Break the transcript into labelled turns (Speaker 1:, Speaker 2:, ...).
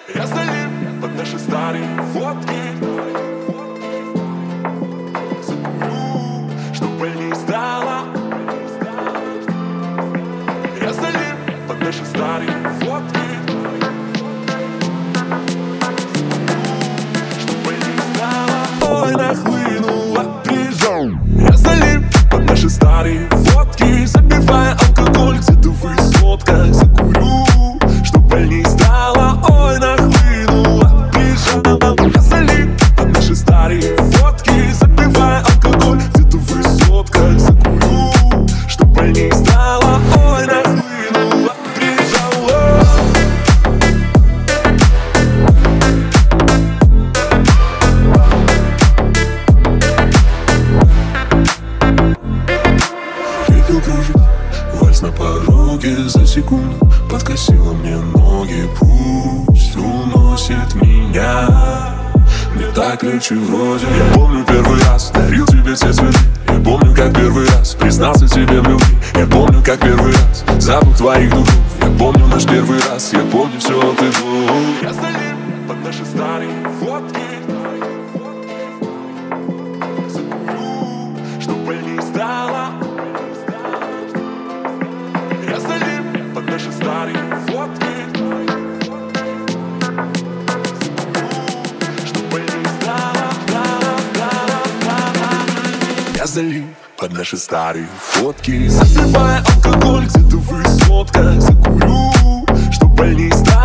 Speaker 1: Я залип под наши старые фотки. Закурю, чтоб больней стало. Я залип под наши старые фотки. Чтоб больней стало. Ой, нахлынула, прижал. Я залип под наши старые фотки. Запивая алкоголь где-то в высотках. Закурю, чтоб больней стало. Ой, нахлынула, прижал. Я залип под наши старые фотки. Запивая алкоголь где-то в высотках. Закурю, чтоб больней стало. Ой, нахлынула, прижала. Ехал кружить вальс на пороге. За секунду подкосила мне ноги. Пусть уносит меня. Не так ключи вроде. Я помню первый раз дарил тебе все цветы. Я помню, как первый раз признался тебе в любви. Я помню, как первый раз запах твоих духов. Я помню наш первый раз. Я помню все от и до. Я залип под наши старые фотки. Закурю, чтоб больней стало. Я залип под наши старые фотки. Чтоб больней стало. Я залип под наши старые фотки. Запивая алкоголь где-то в высотках. Закурю, чтоб больней стало.